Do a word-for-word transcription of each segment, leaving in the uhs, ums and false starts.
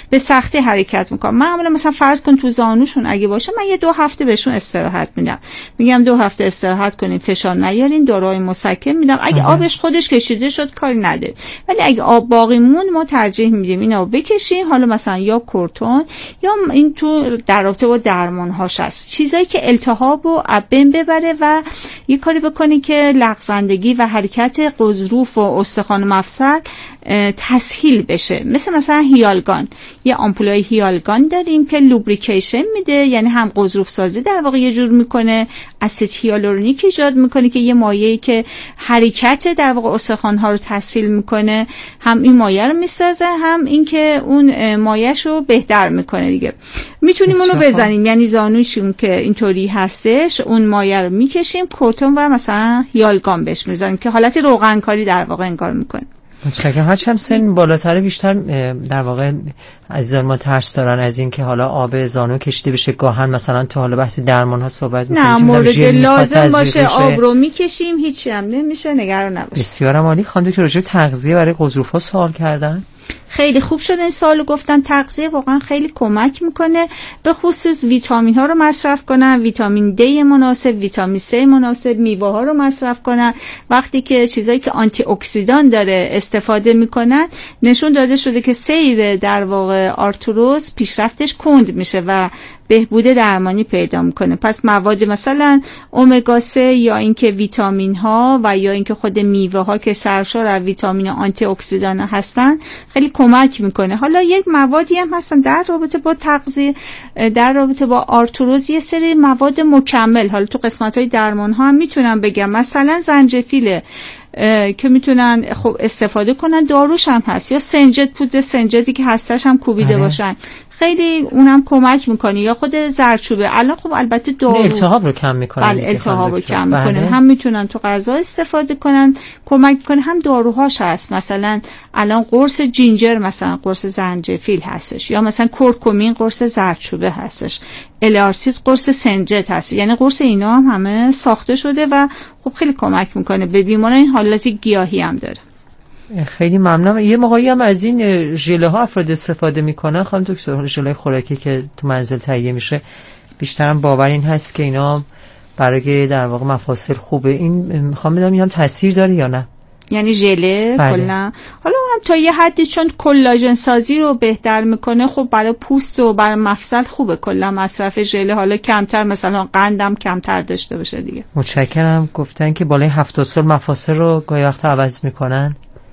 به سختی حرکت میکنن. معمولا مثلا فرض کن تو زانوشون اگه باشه من یه دو هفته بهشون استراحت میدم، میگم دو هفته استراحت کنین، فشار نیارین، داروهای مسکن میدم. اگه آه. آبش خودش کشیده شد کاری نداره، ولی اگه آب باقی مون ما ترجیح میدیم اینا بکشیم. حالا مثلا یا کورتون یا این تو در رابطه با درمان هاش هست چیزایی که التهاب و بین ببره و یه کاری بکنی که لغزندگی و حرکت غضروف و استخوان مفصل تسهیل بشه. مثل مثلا هیالگان، یه آمپولای هیالگان داریم که لوبریکیشن میده، یعنی هم غضروف سازی در واقع یه جور میکنه، اسید هیالورونیک ایجاد میکنه که یه مایعی که حرکت در واقع استخوان ها رو تسهیل میکنه، هم این مایع رو میسازه هم این که اون مایعش رو بهتر میکنه دیگه. میتونیم اونو بزنیم، یعنی زانوشون که اینطوری هستش اون مایع رو میکشیم، کورتون و مثلا هیالگان بهش میزنیم که حالت روغنکاری در واقع انگار میکنه. متشکرم. هرچند سن بالاتره بیشتر در واقع عزیزان ما ترس دارن از این که حالا آب زانو کشیده بشه، گاهن مثلا تو حالا بحث درمان ها صحبت می‌کنیم نه مورد لازم باشه آب رو میکشیم، هیچی هم نمیشه، نگران نباش. بسیار عالی. خانم دکتر راجع به تغذیه برای غضروف ها سوال کردن. خیلی خوب شد این سوالو گفتن. تغذیه واقعا خیلی کمک میکنه، به خصوص ویتامین ها رو مصرف کنن، ویتامین دی مناسب، ویتامین سی مناسب، میوه ها رو مصرف کنن. وقتی که چیزایی که آنتی اکسیدان داره استفاده میکنن، نشون داده شده که سیر در واقع آرتروز پیشرفتش کند میشه و بهبود درمانی پیدا میکنه. پس مواد مثلا امگا سه یا اینکه ویتامین ها و یا اینکه خود میوه ها که سرشار از ویتامین آنتی اکسیدان هستن خیلی کمک میکنه. حالا یک موادی هم هستن در رابطه با تغذیه، در رابطه با آرتروز یه سری مواد مکمل، حالا تو قسمت های درمان ها هم میتونم بگم، مثلا زنجفیل که میتونن خب استفاده کنن، داروش هم هست، یا سنجد، پودر سنجدی که هستش هم کوبیده آه. باشن، خیلی اونم کمک میکنه، یا خود زردچوبه. الان خب البته دارو التهاب رو کم میکنه، بله التهاب رو کم میکنه، هم میتونن تو غذا استفاده کنن کمک کنه، هم داروهاش هست. مثلا الان قرص جینجر، مثلا قرص زنجفیل هستش، یا مثلا کورکومین قرص زردچوبه هستش، الارسید قرص سنجد هست، یعنی قرص اینا هم همه ساخته شده و خب خیلی کمک میکنه به بیماران. این حالت گیاهی هم داره. خیلی ممنونم. یه موقعی هم از این ژله ها افراد استفاده میکنن خانم دکتر، ژله خوراکی که تو منزل تهیه میشه، بیشتر هم باور این هست که اینا برای در واقع مفاصل خوبه. این میخوام بدونم این هم تاثیر داره یا نه؟ یعنی ژله کلا حالا اونم تا یه حدی چون کلاژن سازی رو بهتر میکنه، خب برای پوست و برای مفصل خوبه کلا مصرف ژله، حالا کمتر، مثلا قندم کمتر داشته باشه دیگه. متشکرم. گفتن که بالای هفتاد سال مفاصل رو گاهی وقت عوض میکنن.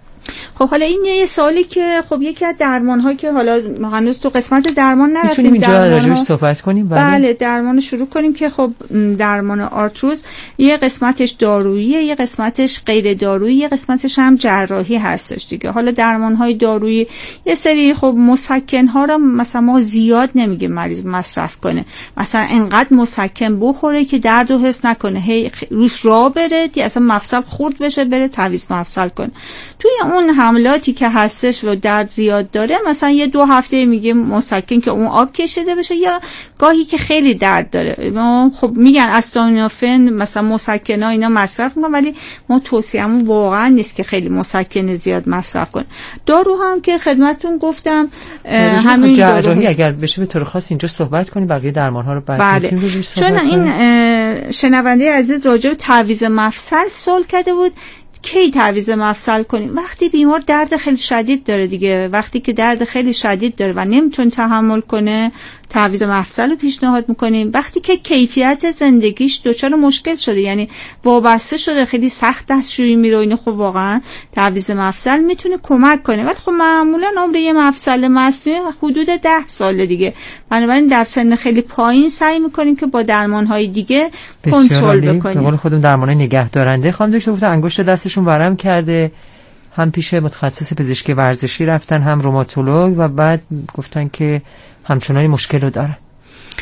خب حالا این یه سوالی که خب یکی از درمان‌ها که حالا هنوز تو قسمت درمان نرفتیم، میتونیم اینجا راجعش صحبت کنیم. بله, بله درمان شروع کنیم که خب درمان آرتروز یه قسمتش داروییه، یه قسمتش غیر دارویی، یه قسمتش هم جراحی هستش دیگه. حالا درمان‌های دارویی یه سری خب مسکن‌ها رو مثلا ما زیاد نمیگیم مریض مصرف کنه، مثلا انقدر مسکن بخوره که درد و حس نکنه، هی روش راه بره دیگه، اصلا مفصل خورد بشه بره تعویض مفصل کنه. توی اون حملاتی که هستش و درد زیاد داره، مثلا یه دو هفته میگه مسکن که اون آب کشیده بشه، یا گاهی که خیلی درد داره ما خب میگن استامینوفن مثلا مسکنا اینا مصرف میکنن، ولی ما توصیه‌مون واقعا نیست که خیلی مسکن زیاد مصرف کن. دارو هم که خدمتتون گفتم همین جراحی اگر بشه به طور خاص اینجا صحبت کنیم، بقیه درمان ها رو بعد بله. میتونیم صحبت کنیم. چون این شنونده عزیز راجع به تعویض مفصل سوال کرده بود، کی تعویض مفصل کنیم؟ وقتی بیمار درد خیلی شدید داره دیگه، وقتی که درد خیلی شدید داره و نمیتونه تحمل کنه تعویض مفصل رو پیشنهاد میکنیم. وقتی که کیفیت زندگیش دچار مشکل شده، یعنی وابسته شده، خیلی سخت دستشویی میره اینو، خب واقعا تعویض مفصل میتونه کمک کنه. ولی خب معمولا عمر یه مفصل مصنوعی حدود ده سال دیگه، بنابراین در سن خیلی پایین سعی میکنیم که با درمانهای دیگه کنترل بکنیم. به قول خودم درمانای نگهدارنده. خانم دکتر گفتن انگشت دستشون ورم کرده، هم پیش متخصص پزشکی ورزشی رفتن، هم روماتولوگ، و بعد گفتن که همچنان مشکل رو دارن. خب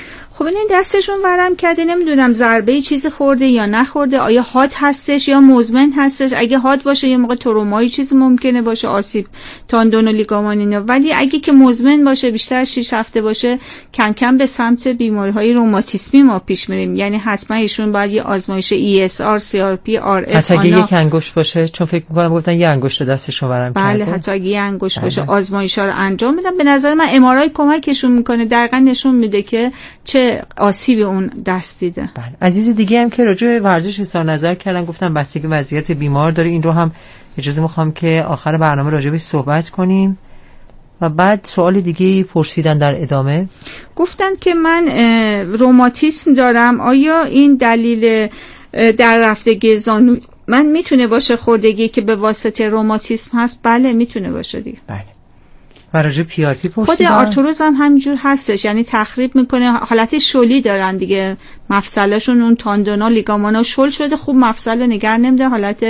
خب این دستشون ورم کرده، نمیدونم ضربه چیزی خورده یا نخورده، آیا حاد هستش یا مزمن هستش. اگه حاد باشه یه موقع ترومایی چیزی ممکنه باشه، آسیب تاندون و لیگامان اینا، ولی اگه که مزمن باشه بیشتر شش هفته باشه کم کم به سمت بیماری‌های روماتیسمی ما پیش میریم. یعنی حتما ایشون باید یه آزمایش ای اس آر، سی آر پی، آر اف، حتی اگه یک انگشت باشه، چون فکر می‌کنم گفتن یه انگشت دستشو ورم کرده. بله، حتی اگه یه انگشت باشه آزمایش‌ها رو انجام بدن. به نظر من ام آر آی کمکشون میکنه، دقیقاً نشون میده که چه آسیبی اون دست دیده. بله. عزیز دیگه هم که راجع به ورزش اظهار نظر کردن، گفتم بستگی وضعیت بیمار داره. این رو هم اجازه میخوام که آخر برنامه راجع بهش صحبت کنیم. و بعد سوال دیگه پرسیدن در ادامه، گفتن که من روماتیسم دارم، آیا این دلیل در رفتگی زانو من میتونه باشه خوردگی که به واسطه روماتیسم هست؟ بله میتونه باشه دیگه. بله. و راجع پی آر پی پرسیدن. خود آرتروز هم همینجور هستش، یعنی تخریب میکنه، حالت شلی دارن دیگه، مفصلشون اون تاندونا لیگامانا شل شده، خوب مفصل رو نگر نمیده، حالت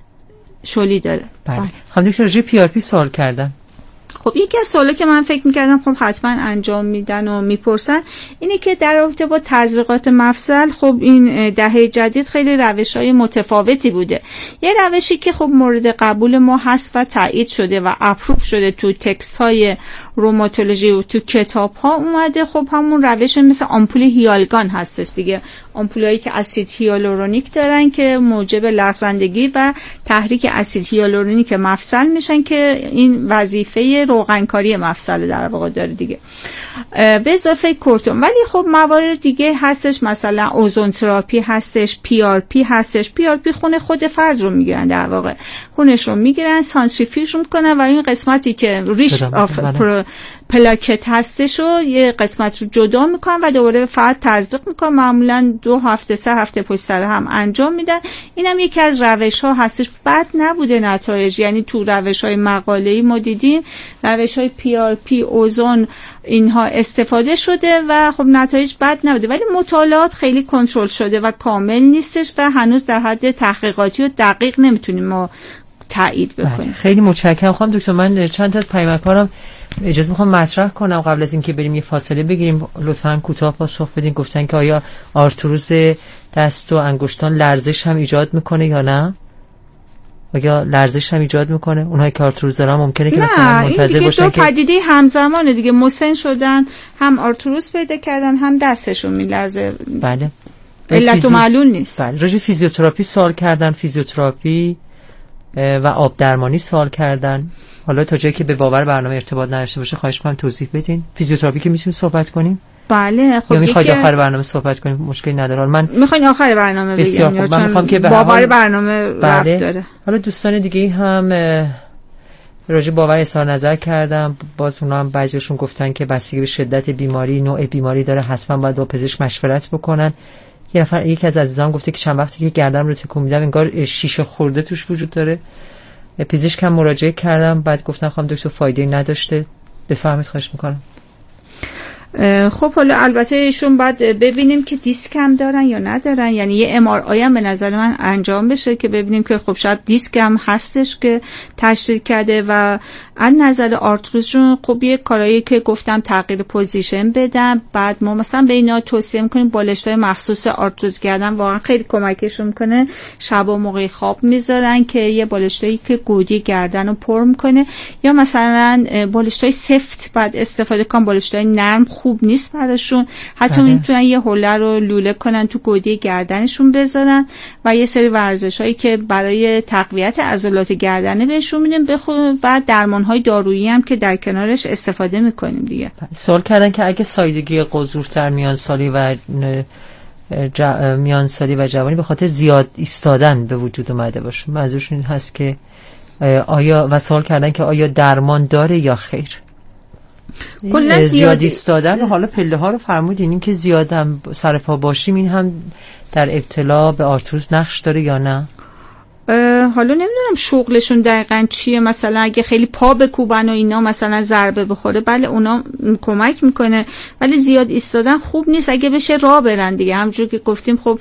شلی داره. بله. خانم دکتر راجع پی آر پی سوال کردم. خب یکی از سوالا که من فکر میکردم خب حتما انجام میدن و میپرسن اینه که در رابطه با تزریقات مفصل، خب این دهه جدید خیلی روش‌های متفاوتی بوده. یه روشی که خب مورد قبول ما هست و تایید شده و اپروف شده تو تکست های روماتولوژی و تو کتاب ها اومده، خب همون روش مثل آمپول هیالگان هستش دیگه، آمپولایی که اسید هیالورونیک دارن که موجب لغزندگی و تحریک اسید هیالورونیک مفصل میشن که این وظیفه روغنکاری مفصل در واقع داره دیگه، به اضافه کورتون. ولی خب موارد دیگه هستش، مثلا اوزون تراپی هستش، پی آر پی هستش. پی آر پی خون خود فرد رو میگیرن، در واقع خونش رو میگیرن، سانتریفیوژ میکنن و این قسمتی که ریش آف پلاکت هستش رو یه قسمت رو جدا میکنن و دوباره فرد تزریق میکنن، معمولا دو هفته سه هفته پشت سر هم انجام میدن. اینم یکی از روش ها هستش، بد نبوده نتایج، یعنی تو روش های مقاله‌ای ما دیدیم روش های پی آر پی، اوزون، اینها استفاده شده و خب نتایج بد نبوده، ولی مطالعات خیلی کنترل شده و کامل نیستش و هنوز در حد تحقیقاتی و دقیق نمیتونیم ما تایید بکنیم. خیلی متشکرم خانم دکتر. من چند تا از پیامک‌هام اجازه میخوام مطرح کنم قبل از اینکه بریم یه فاصله بگیریم. لطفاً کوتاه پاسخ بدین. گفتن که آیا آرتروز دست و انگشتان لرزش هم ایجاد میکنه یا نه؟ آیا لرزش هم ایجاد میکنه؟ اونهایی که آرتروز دارن ممکنه که مثلا منتظر باشن که دو پدیده همزمانه دیگه، مسن شدن، هم آرتروز پیدا کردن هم دستشون میلرزه. بله. علت و معلول نیست. بله. راجع فیزیوتراپی سوال کردن، فیزیوتراپی و آب درمانی سوال کردن. حالا تا جایی که به باور برنامه ارتباط نداشته باشه خواهش می‌کنم توضیح بدین. فیزیوتراپی که میتونیم صحبت کنیم؟ بله. خب یا میخواید آخر برنامه صحبت کنیم؟ مشکلی نداره. من میخواین آخر برنامه بگیم؟ من میخوام که به باور برنامه بله. رفت داره. حالا دوستان دیگه هم راجع باور اظهار نظر کردم، باز اونا هم بعضیشون گفتن که بستگی به شدت بیماری، نوع بیماری داره، حتما باید با پزشک مشورت بکنن. یه نفر یکی از عزیزان گفته که چند وقتی که گردنم رو تکون میدم انگار شیشه خورده توش وجود داره. پزشک هم مراجعه کردم، بعد گفتن خانم دکتر فایده نداشته. بفرمایید خواهش میکنم. خب حالا البته ایشون بعد ببینیم که دیسک هم دارن یا ندارن، یعنی یه ام آر آی هم به نظر من انجام بشه که ببینیم که خب شاید دیسک هم هستش که تشخیص کرده. و از نظر آرتروزشون خب یه کارایی که گفتم تغییر پوزیشن بدم، بعد ما مثلا به اینا توصیه میکنیم بالشتای مخصوص آرتروز کردن، واقعا خیلی کمکشون میکنه. شب و موقع خواب میذارن که یه بالشتایی که گودی گردن رو پر میکنه، یا مثلا بالشتای سفت بعد استفاده کنن، بالشتای نرم خوب نیست براشون، حتی میتونن یه حوله رو لوله کنن تو گودی گردنشون بذارن و یه سری ورزشایی که برای تقویت عضلات گردنه بهشون میدن، بخود بعد درمانهای دارویی هم که در کنارش استفاده میکنیم دیگه. سوال کردن که اگه سایدگی قضورتر میان سالی و ج... میان سالی و جوانی به خاطر زیاد ایستادن به وجود اومده باشه، منظورشون این هست که آیا، و سوال کردن که آیا درمان داره یا خیر؟ کلا زیاد ایستادن، حالا پله ها رو فرمودین، این که زیادم سر پا باشیم این هم در ابتلا به آرتروز نقش داره یا نه؟ حالا نمیدونم شغلشون دقیقاً چیه، مثلا اگه خیلی پا بکوبن و اینا مثلا ضربه بخوره، بله اونا کمک میکنه، ولی زیاد ایستادن خوب نیست. اگه بشه راه برن دیگه، همونجور که گفتیم خب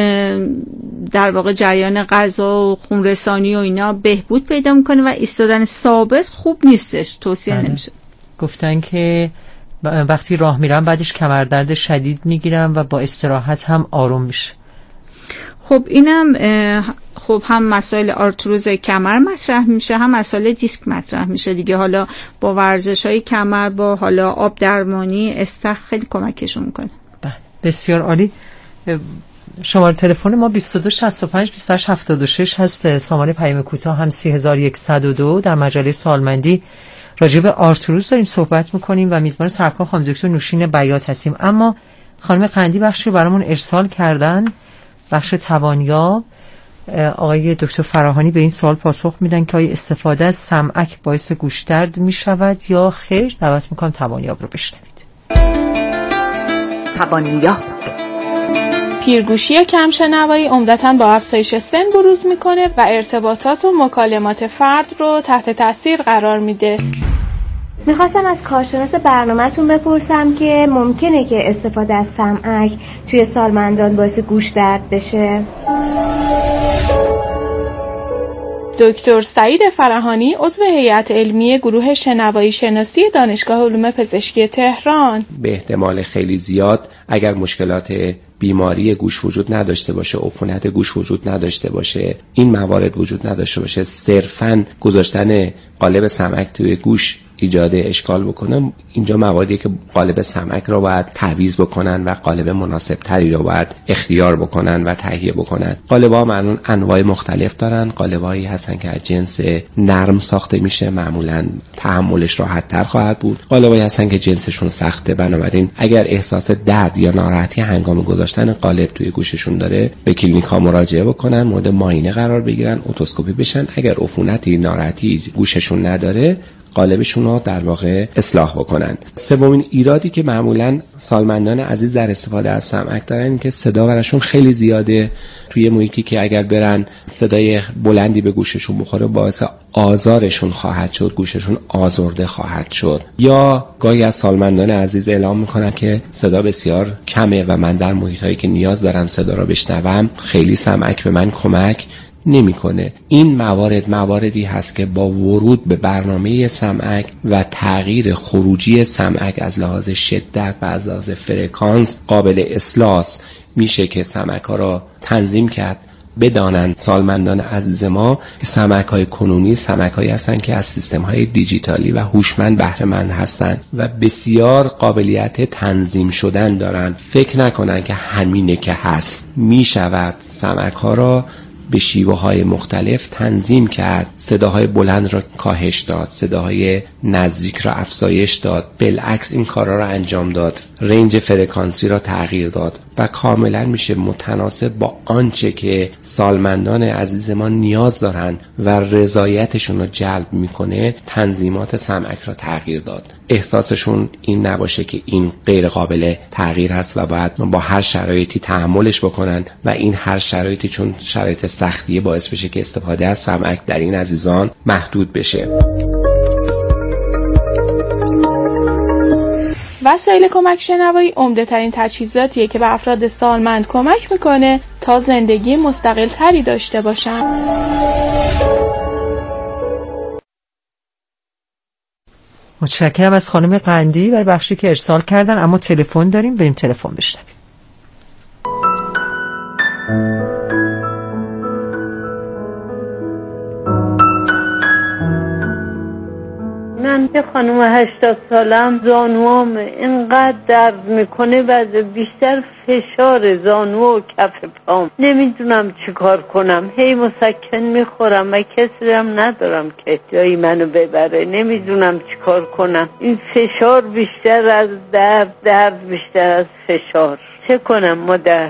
در واقع جریان غذا و خون رسانی و اینا بهبود پیدا میکنه و ایستادن ثابت خوب نیستش، توصیه بله. نمیشه. گفتن که وقتی راه میرم بعدش کمردرد شدید میگیرم و با استراحت هم آروم میشه. خب اینم خب هم مسائل آرتروز کمر مطرح میشه، هم مسائل دیسک مطرح میشه دیگه. حالا با ورزش‌های کمر، با حالا آب درمانی، استخ خیلی کمکشون میکنه. بله بسیار عالی. شماره تلفن ما بیست و دو شصت و پنج بیست و هشت هفتاد و شش هست. سامانه پیام کوتاه هم سه هزار و صد و دو. در مجله سالمندی راجع به آرتروز داریم صحبت میکنیم و میزبان سرکار خانم دکتر نوشین بیات هستیم. اما خانم قندی بخشی برامون ارسال کردن، بخش توانیاب. آقای دکتر فراهانی به این سوال پاسخ میدن که آیا استفاده از سمعک باعث گوشدرد میشود یا خیر؟ دعوت میکنم توانیاب رو بشنوید. توانیاب. پیرگوشی یا کمشنوایی عمدتاً با افزایش سن بروز میکنه و ارتباطات و مکالمات فرد رو تحت تاثیر قرار میده. میخواستم از کارشناس برنامه‌تون بپرسم که ممکنه که استفاده از سمعک توی سالمندان باعث گوش درد بشه؟ دکتر سعید فرهانی عضو هیئت علمی گروه شنوایی شناسی دانشگاه علوم پزشکی تهران: به احتمال خیلی زیاد اگر مشکلات بیماری گوش وجود نداشته باشه، عفونت گوش وجود نداشته باشه، این موارد وجود نداشته باشه، صرفاً گذاشتن قالب سمعک توی گوش ایجاد اشکال بکنم، اینجا مواردی که قالب سمعک را باید تعویض بکنن و قالب مناسب تری را باید اختیار بکنن و تهیه بکنن. قالب ها معمولا انواع مختلف دارن. قالب هایی هستن که از جنس نرم ساخته میشه، معمولا تحملش راحت تر خواهد بود. قالب هایی هستن که جنسشون سخته، بنابراین اگر احساس درد یا ناراحتی هنگام گذاشتن قالب توی گوششون داره به کلینیک ها مراجعه بکنن، مورد معاینه قرار بگیرن، اتوسکوپی بشن. اگر عفونتی ناراحتی گوششون نداره قالبشون رو در واقع اصلاح بکنن. سومین ایرادی که معمولا سالمندان عزیز در استفاده از سمعک دارن این که صدا براشون خیلی زیاده. توی محیطی که اگر برن صدای بلندی به گوششون بخوره باعث آزارشون خواهد شد، گوششون آزرده خواهد شد. یا گاهی از سالمندان عزیز اعلام میکنن که صدا بسیار کمه و من در محیطایی که نیاز دارم صدا رو بشنوم خیلی سمعک به من کمک نمیکنه. این موارد مواردی هست که با ورود به برنامه سمعک و تغییر خروجی سمعک از لحاظ شدت و از لحاظ فرکانس قابل اصلاح میشه که سمعک ها را تنظیم کرد. بدانند سالمندان عزیز ما که سمعک های کنونی سمعک هایی هستن که از سیستم های دیجیتالی و هوشمند بهره مند هستن و بسیار قابلیت تنظیم شدن دارن. فکر نکنن که همینه که هست. میشود سمعک ها را به شیوه های مختلف تنظیم کرد، صداهای بلند را کاهش داد، صداهای نزدیک را افزایش داد، بالعکس این کارا را انجام داد، رنج فرکانسی را تغییر داد و کاملا میشه متناسب با آنچه که سالمندان عزیز ما نیاز دارن و رضایتشون رو جلب میکنه تنظیمات سمعک را تغییر داد. احساسشون این نباشه که این غیر قابل تغییر هست و باید با هر شرایطی تحملش بکنن و این هر شرایطی چون شرایط سختیه باعث بشه که استفاده از سمعک در این عزیزان محدود بشه. وسایل کمک شنوایی عمده ترین تجهیزاتیه که به افراد سالمند کمک میکنه تا زندگی مستقل تری داشته باشن. متشکرم از خانم قندی برای بخشی که ارسال کردن، اما تلفن داریم، بریم تلفن بشنویم. من که خانم هشتاد سالم زانوام اینقدر درد میکنه و بیشتر فشار زانو و کف پام، نمیدونم چی کار کنم. هی مسکن میخورم و کسی هم ندارم که جایی منو ببره. نمیدونم چی کار کنم. این فشار بیشتر از درد، درد بیشتر از فشار. چه کنم مادر؟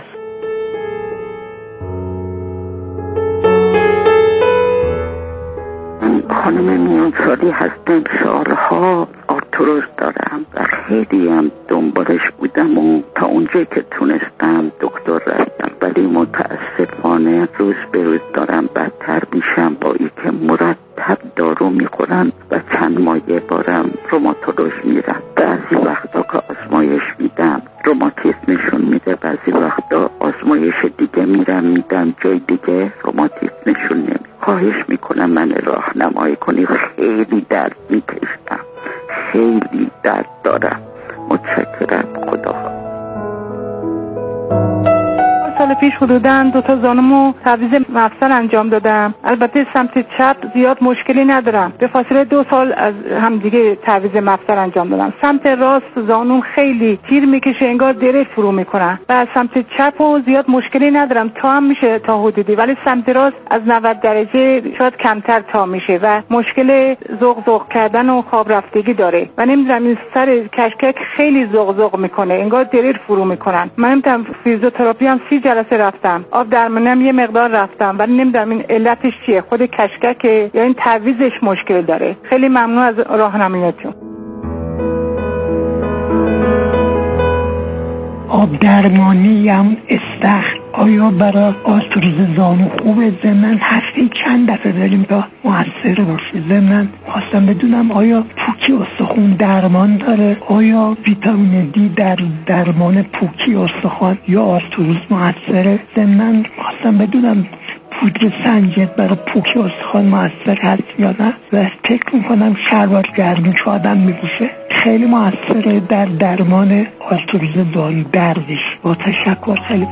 خانم میان سالی هستم، سالها آرتروز دارم و خیلی هم دنبالش بودم و تا اونجایی که تونستم دکتر رفتم، ولی متاسفانه روز به روز دارم بدتر میشم با ای که مرتب دارو میخورم و چند ماه یه بارم روماتولوژ میرم. بعضی وقتا که آزمایش میدم روماتیسم نشون میده، بعضی وقتا آزمایش دیگه میرم میدم جای دیگه روماتیسم نشون نمیده. خواهش میکنم من راهنمایی کنی، خیلی درد میکشم، خیلی درد دارم. متشکرم. خدا سال پیش حدوداً دو تا زانومو تعویض مفصل انجام دادم. البته سمت چپ زیاد مشکلی ندارم. به فاصله دو سال از هم دیگه تعویض مفصل انجام دادم. سمت راست زانوم خیلی تیر میکشه، انگار دره فرو میکنن. و سمت چپو زیاد مشکلی ندارم، تا هم میشه تا حدودی، ولی سمت راست از نود درجه شاید کمتر تا میشه و مشکل ذوق ذوق کردن و خواب رفتگی داره. و نمیدونم این سر کشکک خیلی ذوق ذوق میکنه، انگار دره فرو میکنن. من نمیدونم فیزیوتراپی هم سی جلسه رفتم، آب درمانم یه مقدار رفتم، ولی نمیدونم این علتش چیه، خود کشککه یا این تعویضش مشکل داره. خیلی ممنون از راهنماییتون. آب درمانی هم استخر آیا برای آرتروز زانو خوبه؟ ضمن هفته چند دفعه بریم تا موثر باشه. ضمن خواستم بدونم آیا پوکی استخوان درمان داره؟ آیا ویتامین دی در درمان پوکی استخوان یا آرتروز موثره؟ ضمن خواستم بدونم پودر سنجد برای پوکی استخوان موثر هست یا نه؟ و فکر میکنم شلوار گرمی که آدم میپوشه خیلی موثره در درمان آرتروز زانو دردش. با تشکر. خیلی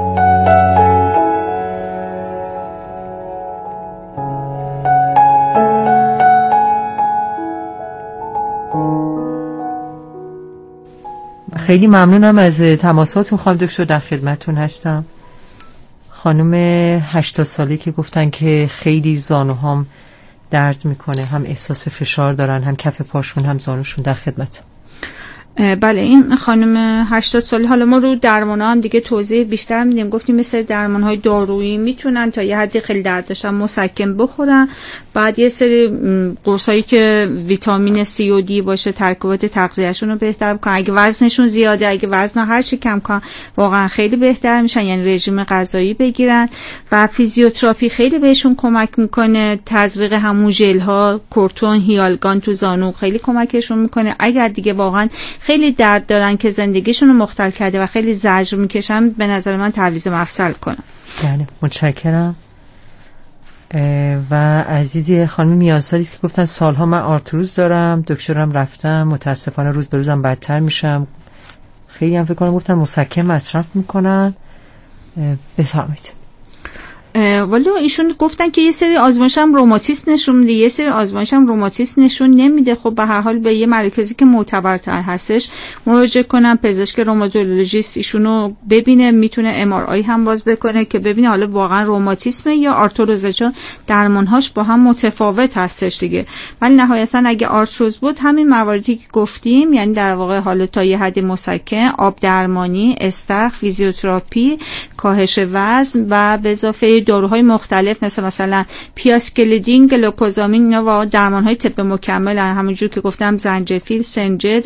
خیلی ممنونم از تماساتون خانم دکتر، در خدمتتون هستم. خانم هشتاد ساله که گفتن که خیلی زانوهام درد میکنه، هم احساس فشار دارن، هم کف پاشون هم زانوشون. در خدمت. بله، این خانم هشتاد ساله، حالا ما رو درمان هم دیگه توضیح بیشتر میدیم. گفتیم مثل درمان های دارویی میتونن تا یه حدی خیلی درد داشتن مسکن بخورن، بعد یه سری قرص هایی که ویتامین سی و دی باشه ترکیبات تغذیه‌شون رو بهتر بکنن. اگه وزنشون زیاده، اگه وزن هر چی کم کنن واقعا خیلی بهتر میشن، یعنی رژیم غذایی بگیرن. و فیزیوتراپی خیلی بهشون کمک میکنه، تزریق همون ژل ها، کورتون، هیالگان تو زانو خیلی کمکشون میکنه. اگر دیگه واقعا خیلی درد دارن که زندگیشون رو مختل کرده و خیلی زجر میکشن، به نظر من تعویض مفصل کنن. بله، متشکرم. و عزیزی خانم میانسالی که گفتن سالها من آرتروز دارم، دکترم رفتم، متاسفانه روز به روزم بدتر میشم. خیلی هم فکر کنم گفتن مسکن مصرف میکنن. بفرمایید. ولی ایشون گفتن که یه سری آزمایش هم روماتیسم نشون میده، یه سری آزمایش هم روماتیسم نشون نمیده. خب به هر حال به یه مرکزی که معتبرتر هستش مراجعه کنن، پزشک روماتولوژیست ایشونو ببینه، میتونه ام آر آی هم باز بکنه که ببینه حالا واقعا روماتیسمه یا آرتروزه، چون درمانهاش با هم متفاوت هستش دیگه. ولی نهایتا اگه آرتروز بود همین مواردی که گفتیم، یعنی در واقع حالا تا یه حد مسکن، آب درمانی، استخر، فیزیوتراپی، کاهش وزن و به اضافه داروهای مختلف مثل مثلا پیاسکلدین، گلوکوزامین، اینا واقعا درمانهای طب مکمل، همونجور که گفتم زنجفیل، سنجد،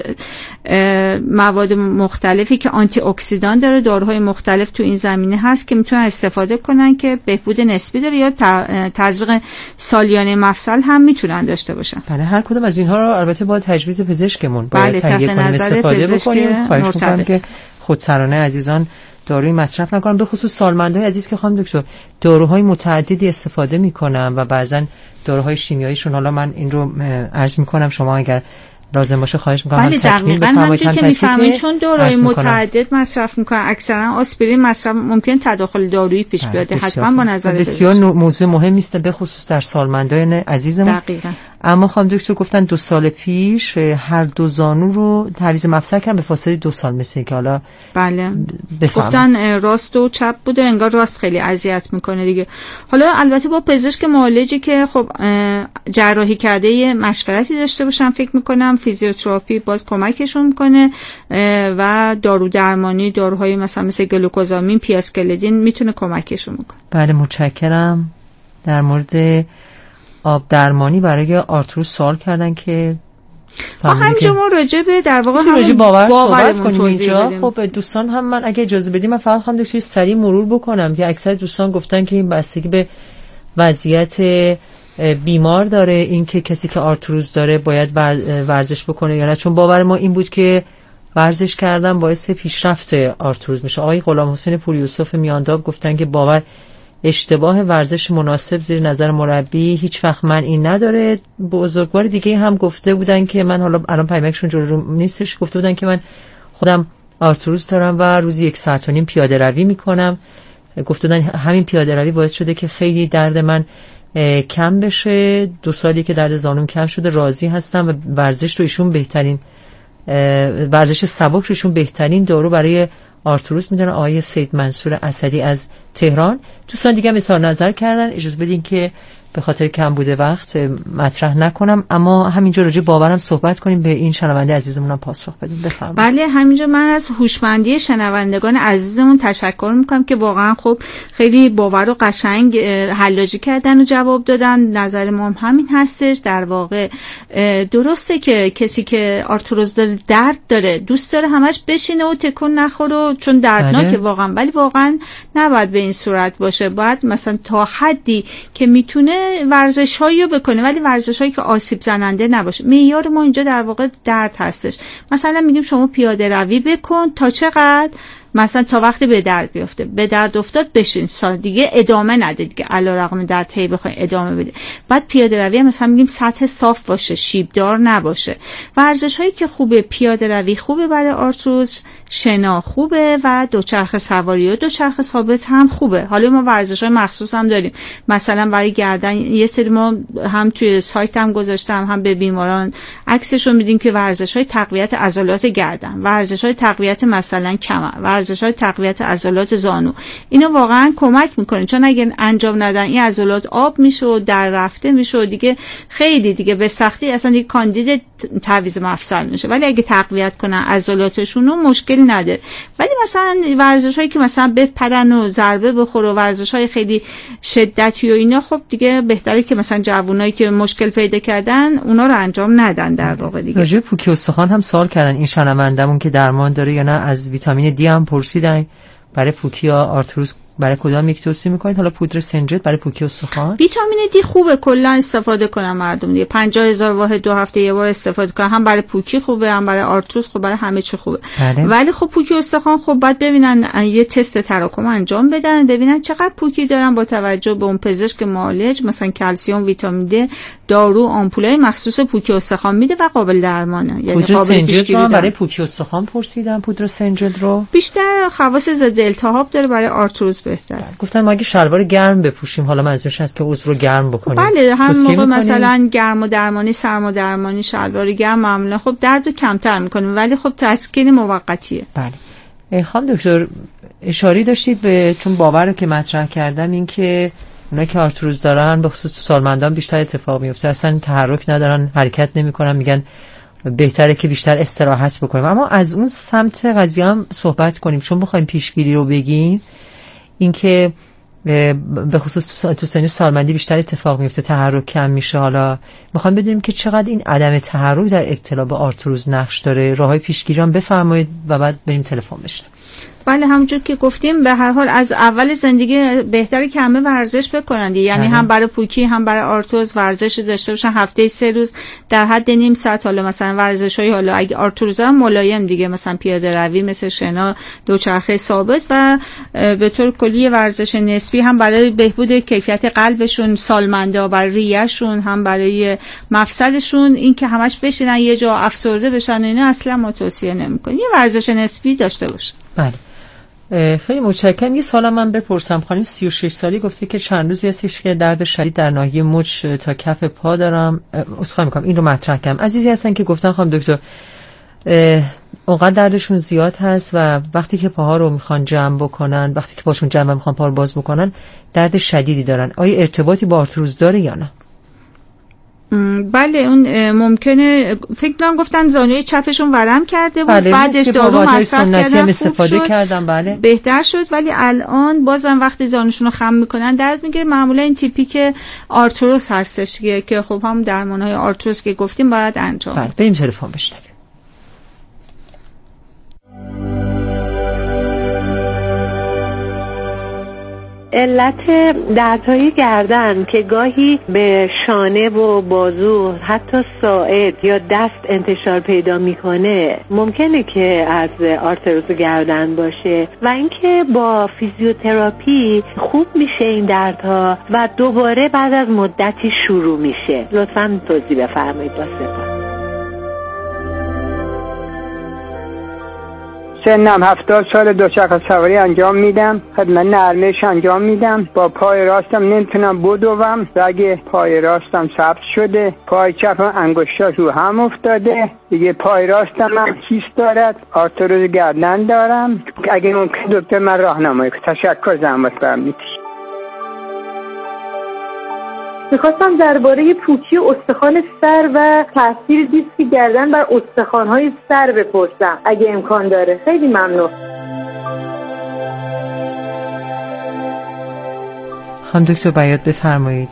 مواد مختلفی که آنتی اکسیدان داره، داروهای مختلف تو این زمینه هست که میتونن استفاده کنن که بهبود نسبی داره، یا تزریق سالیانه مفصل هم میتونن داشته باشن. بله، هر کدوم از اینها رو البته با تجویز پزشکمون باید تهیه کنیم، استفاده بکنیم. خواهش می‌کنم که خودسرانه عزیزان داروی مصرف نکنم، به خصوص سالمندای عزیز که خانم دکتر داروهای متعددی استفاده میکنن و بعضا داروهای شیمیاییشون، حالا من این رو عرض میکنم شما اگر لازم باشه خواهش میکنم هم تکمیل بفرمایید. همونجوری که میفهمین چون داروهای متعدد مصرف میکنن، اکثرا آسپرین مصرف ممکن تداخل دارویی پیش بیاد، حتما با نظر بسیار موضوع مهمی است به خصوص در سالمندان عزیزمون. دقیقاً. اما خانم دکتر گفتن دو سال پیش هر دو زانو رو تعویض مفصل کردن به فاصله دو سال، مثل که حالا بله گفتن راست و چپ بوده، انگار راست خیلی اذیت میکنه دیگه. حالا البته با پزشک معالجی که خب جراحی کرده مشورتی داشته باشن، فکر میکنم فیزیوتراپی باز کمکشون میکنه و دارو درمانی، داروهای مثلا مثل گلوکوزامین، پیاسکلدین میتونه کمکشون میکنه. بله متشکرم. در مورد آب درمانی برای آرتروز سوال کردن که همینجا ما راجع به در واقع راجع باور صحبت کنیم اینجا. خب دوستان هم من اگه اجازه بدیم من فقط خواهم دکتر سریع مرور بکنم که اکثر دوستان گفتن که این بستگی به وضعیت بیمار داره، این که کسی که آرتروز داره باید ورزش بکنه یا نه، چون باور ما این بود که ورزش کردن باعث پیشرفت آرتروز میشه. آقای غلام حسین پوریوسف میانداب گفتن که باور اشتباه ورزش مناسب زیر نظر مربی هیچ وقت من این نداره. بزرگوار دیگه هم گفته بودن که من، حالا الان پیامکشون جلو نیستش، گفته بودن که من خودم آرتروز دارم و روزی یک ساعت و نیم پیاده روی میکنم. گفته بودن همین پیاده روی باعث شده که خیلی درد من کم بشه. دو سالی که درد زانوم کم شده، راضی هستم و ورزش رو ایشون بهترین ورزش سبک رو ایشون بهترین دارو برای آرتروز میدونن. آقای سید منصور اسدی از تهران. دوستان دیگه هم اظهار نظر کردن، اجازه بدین که به خاطر کم بوده وقت مطرح نکنم، اما همینجا راجع باورم صحبت کنیم، به این شنونده عزیزمون هم پاسخ بدیم. بفرمایید. بله، همینجا من از هوشمندی شنوندگان عزیزمون تشکر میکنم که واقعا خب خیلی باور و قشنگ حلاجی کردن و جواب دادن. نظر ما هم همین هستش. در واقع درسته که کسی که آرتروز داره، درد داره، دوست داره همش بشینه و تکون نخوره چون دردناکه واقعا، ولی واقعا نباید به این صورت باشه. باید مثلا تا حدی که میتونه ورزش‌هایی رو بکنه، ولی ورزش‌هایی که آسیب زننده نباشه. معیار ما اینجا در واقع درد هستش. مثلا میگیم شما پیاده روی بکن تا چقدر؟ مثلا تا وقتی به درد بیفته. به درد افتاد بشین، سال دیگه ادامه نده دیگه، علیرغم درد هی بخوای ادامه بده. بعد پیاده روی مثلا میگیم سطح صاف باشه، شیبدار نباشه. ورزش هایی که خوبه، پیاده روی خوبه برای آرتروز، شنا خوبه و دوچرخه سواری و دوچرخه ثابت هم خوبه. حالا ما ورزش های مخصوص هم داریم، مثلا برای گردن یه سری ما هم توی سایت هم گذاشتم، هم به بیماران عکسشو میدیم که ورزش های تقویت عضلات گردن، ورزش های تقویت مثلا کمر، ورزش‌های تقویت عضلات زانو. اینا واقعا کمک میکنه، چون اگه انجام ندن این عضلات آب میشه و در رفته میشه و دیگه خیلی دیگه به سختی اصلا دیگه کاندید تعویض مفصل میشه. ولی اگه تقویت کنن عضلاتشون رو مشکلی نداره. ولی مثلا ورزش‌هایی که مثلا بپرن و ضربه بخوره و ورزش‌های خیلی شدتی و اینا، خب دیگه بهتره که مثلا جوونایی که مشکل پیدا کردن اونا رو انجام ندن. در واقع دیگه راجع پوکی استخوان هم سوال کردن این شنوندمون که درمان داره یا نه، از ویتامین دی هم پرسیدن. برای پوکی یا آرتروز برای کدام یک توصیه میکنید؟ حالا پودر سنجد برای پوکی استخوان؟ ویتامین دی خوبه کلا استفاده کنن مردم دیگه. پنجاه هزار واحد دو هفته یه بار استفاده کنن، هم برای پوکی خوبه، هم برای آرتروز خوبه، برای همه چی خوبه. بله. ولی خب پوکی استخوان خب باید ببینن، یه تست تراکم انجام بدن، ببینن چقدر پوکی دارن با توجه به اون پزشک معالج، مثلا کلسیم، ویتامین دی، دارو، آمپولای مخصوص پوکی استخوان میده و قابل درمانه. یعنی پودر سنجد رو برای پوکی استخوان پرسیدم. پودر سنجد رو بیشتر خواص ضد التهاب داره، برای آرتروز بهتره. گفتن ما اگه شلوار گرم بپوشیم، حالا منظورش هست که عضو رو گرم بکنیم. بله، هم موقع مثلا گرم و درمانی، سرم و درمانی، شلوار گرم معمولا خب درد رو کمتر میکنیم، ولی خب تسکین موقتیه. بله. خانم دکتر اشاره داشتید به، چون باور رو که مطرح کردم این که اونا که آرتروز دارن به خصوص سالمندان بیشتر اتفاق میفته، اصلا تحرک ندارن، حرکت نمیکنن، میگن بهتره که بیشتر استراحت بکنیم. اما از اون سمت قضیه هم صحبت کنیم، چون بخوایم پیشگیری رو بگیم، اینکه به خصوص تو سن سالمندی بیشتر اتفاق میفته، تحرک کم میشه. حالا میخوام بدونیم که چقدر این عدم تحرک در ابتلا به آرتروز نقش داره. راههای پیشگیری هم بفرمایید و بعد بریم تلفن بشنویم. بله، همونجور که گفتیم به هر حال از اول زندگی بهتره که همه ورزش بکنن، یعنی هم برای پوکی هم برای آرتروز ورزش داشته باشن. هفته سه روز در حد نیم ساعت، حالا مثلا ورزش‌های حالا اگه آرتروز هم ملایم دیگه، مثلا پیاده روی، مثل شنا، دوچرخه ثابت و به طور کلی ورزش نسبی، هم برای بهبود کیفیت قلبشون، سالمندا، برای ریه‌شون، هم برای مفصلشون. این که همش بشینن یه جا افسرده بشن اینا اصلا ما توصیه نمی‌کنیم. یه ورزش نسبی داشته باشن. بله. خیلی متشکرم. یه سوالم من بپرسم. خانم سی و شش سالی گفته که چند روزی هستش که درد شدید در ناحیه مچ تا کف پا دارم. عذرخواهی می‌کنم این رو مطرح کردم. عزیزی هستن که گفتن خانم دکتر اونقدر دردشون زیاد هست و وقتی که پاها رو میخوان جمع بکنن، وقتی که پاشون جمع میخوان پا رو باز بکنن، درد شدیدی دارن. آیا ارتباطی با آرتروز داره یا نه؟ بله، اون ممکنه، فکر کنم گفتن زانوی چپشون ورم کرده بود، بله، بعدش دارو مصرف کردن، استفاده کردن، بله بهتر شد، ولی الان بازم وقتی زانوشون رو خم میکنن درد میگیره. معمولا این تیپیک آرتروز هستش که خب هم درمانهای آرتروز که گفتیم باید انجام. بله، بریم تلفن بشنویم. علت دردهای گردن که گاهی به شانه و بازو حتی ساعد یا دست انتشار پیدا میکنه ممکنه که از آرتروز گردن باشه و اینکه با فیزیوتراپی خوب میشه این دردها و دوباره بعد از مدتی شروع میشه. لطفاً توضیح بفرمایید. با سپاس. سنم هفتاد سال، دوچرخه سواری انجام میدم، خدمت نرمش انجام میدم. با پای راستم نمیتونم بدوم و اگه پای راستم سبز شده، پای چپم انگشتاش رو هم افتاده دیگه. پای راستم هم کیست دارد، آرتروز گردن دارم. اگه ممکن دکتر من راهنمایی کنه. تشکر، زحمت فرمایید. میخواستم درباره پوکی استخوان سر و تاثیر دیسک گردن بر استخوان‌های سر بپرسم اگه امکان داره. خیلی ممنون. خانم دکتر بیات بفرمایید.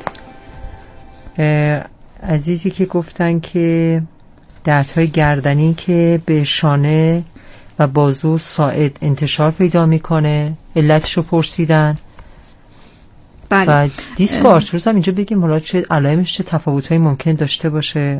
عزیزی که گفتن که دردهای گردنی که به شانه و بازو ساعد انتشار پیدا میکنه علتشو پرسیدن. بله. و دیسک و آرتروز هم اینجا بگیم حالا چه علائمش چه تفاوت‌هایی ممکن داشته باشه؟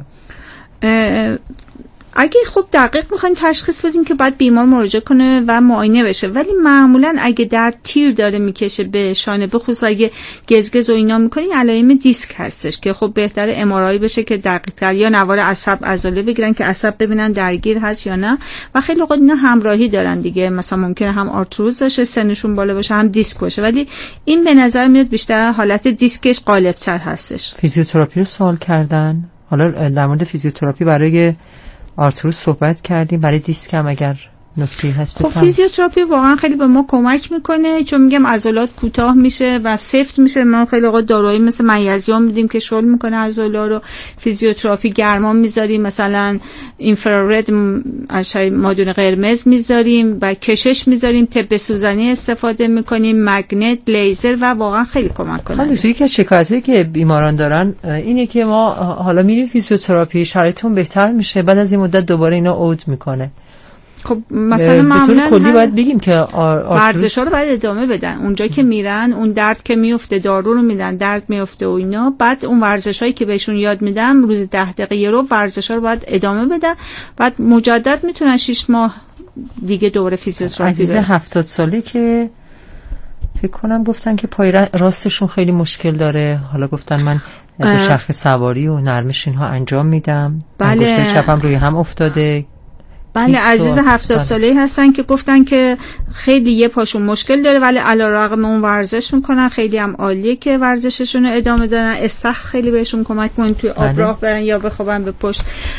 اگه خب دقیق میخوایم تشخیص بدیم که بعد بیمار مراجعه کنه و معاینه بشه، ولی معمولا اگه درد تیر داره میکشه به شانه، به خصوص اگه گزگز و اینا میکنه، علائم دیسک هستش که خب بهتره ام آر آی بشه که دقیق تر، یا نوار عصب عضله بگیرن که عصب ببینن درگیر هست یا نه. و خیلی اوقات اینا همراهی دارن دیگه، مثلا ممکنه هم آرتروز باشه سنشون بالا باشه، هم دیسک باشه، ولی این به نظر میاد بیشتر حالت دیسکش غالب تر هستش. فیزیوتراپی رو سوال کردن. حالا در مورد فیزیوتراپی برای آرتروز صحبت کردیم، برای دیسک هم اگر نکته هست خب فیزیوتراپی واقعا خیلی به ما کمک میکنه، چون میگم عضلات کوتاه میشه و سفت میشه. ما خیلی اوقات داروهایی مثل منیزیم میدیم که شل میکنه عضلا رو. فیزیوتراپی گرما میذاریم، مثلا اینفرارد اشعه مادون قرمز میذاریم و کشش میذاریم، تب سوزنی استفاده میکنیم، مگنت، لیزر و واقعا خیلی کمک کنه. خیلی یکی از شکایتایی که بیماران دارن اینه که ما حالا میریم فیزیوتراپی، شرایطمون بهتر میشه، بعد از این مدت دوباره اینا عود میکنه. خب مثلا معمولا کلی باید بگیم که ورزش‌ها رو باید ادامه بدن. اونجا که میرن اون درد که میفته دارو رو میدن، درد میفته و اینا، بعد اون ورزش‌هایی که بهشون یاد میدم روزی ده دقیقه یه رو ورزش‌ها رو باید ادامه بدن، بعد مجدد میتونن شش ماه دیگه دوره فیزیوتراپی. عزیز هفتاد ساله که فکر کنم گفتن که پای راستشون خیلی مشکل داره، حالا گفتن من دوچرخه سواری و نرمش اینها انجام میدم، انگشت چپم روی هم افتاده. بله عزیز هفتاد ساله‌ای هستن که گفتن که خیلی یه پاشون مشکل داره ولی علیرغم اون ورزش میکنن. خیلی هم عالیه که ورزششون رو ادامه دادن. استخ خیلی بهشون کمک میکنه، توی آب راه برن یا بخوابن به پشت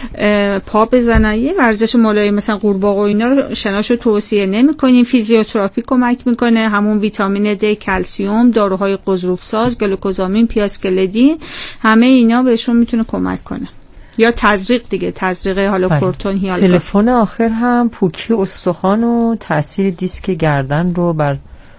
پا بزنن. یه ورزش ملایم مثلا قورباغه و اینا رو شناشو توصیه نمیکنیم. فیزیوتراپی کمک میکنه، همون ویتامین دی، کلسیم، داروهای غضروفساز، گلوکوزامین، پیاسکلدین، همه اینا بهشون میتونه کمک کنه. یا تزریق دیگه، تزریق حالا کورتون هیالورون. تلفن آخر هم پوکی استخوان و تاثیر دیسک گردن رو بر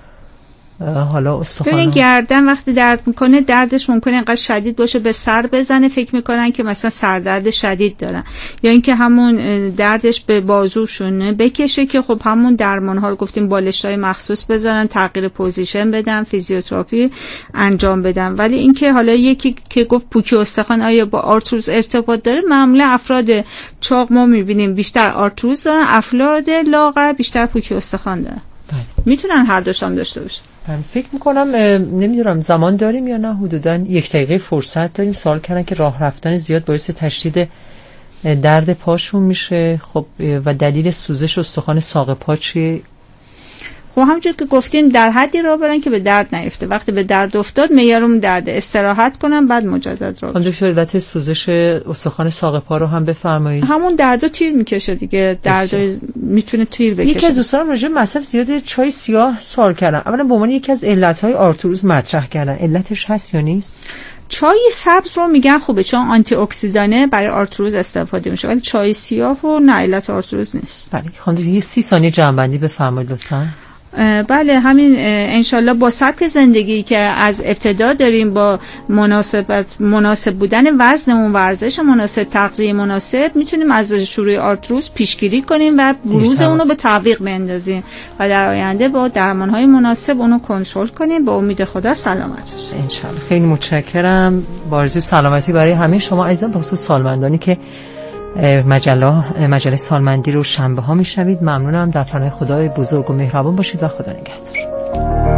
حالا استخوان. ببین گردن وقتی درد میکنه، دردش ممکنه انقدر شدید باشه به سر بزنه، فکر میکنن که مثلا سردرد شدید دارن، یا اینکه همون دردش به بازوشون بکشه که خب همون درمان ها رو گفتیم، بالش‌های مخصوص بزنن، تغییر پوزیشن بدن، فیزیوتراپی انجام بدن. ولی اینکه حالا یکی که گفت پوکی استخوان آیا با آرتروز ارتباط داره، معمولا افراد چاق ما میبینیم بیشتر آرتروز دارن، افراد لاغر بیشتر پوکی استخوان دارن. میتونن هر دوشم داشته باشن. فکر میکنم نمیدونم زمان داریم یا نه، حدوداً یک دقیقه فرصت داریم. سوال کردن که راه رفتن زیاد باعث تشدید درد پاشون میشه، خب و دلیل سوزش استخوان ساق پا چیه؟ خب همونجور که گفتیم در حدی راه برن که به درد نیفته. وقتی به درد افتاد معیارم درد، استراحت کنن بعد مجدد راه. همونجور که علت سوزش استخوان ساق پا رو هم بفرمایید. همون درد تیر میکشه دیگه، درد میتونه تیر بکشه. یکی از دوستانم راجع به مصرف زیاد چای سیاه سوال کردن. اولا به عنوان یکی از علت‌های آرتروز مطرح کردن، علتش هست یا نیست؟ چای سبز رو میگن خوبه چون آنتی اکسیدانه، برای آرتروز استفاده میشه، ولی چای سیاه و نه علت آرتروز نیست. بله خانم یه سی ثانیه جمع‌بندی بفرمایید لطفاً. بله همین انشالله با سبک زندگی که از ابتدا داریم، با مناسبت مناسب بودن وزنمون، ورزش مناسب، تغذیه مناسب، میتونیم از شروع آرتروز پیشگیری کنیم و بروز اونو به تعویق بندازیم و در آینده با درمانهای مناسب اونو کنترل کنیم. با امید خدا سلامت باشید انشالله. خیلی متشکرم. با آرزوی سلامتی برای همه شما عزیزان، به خصوص سالمندانی که مجله مجله سالمندی رو شنبه ها میشنوید. ممنونم. در پناه خدای بزرگ و مهربان باشید و خدا نگهدار.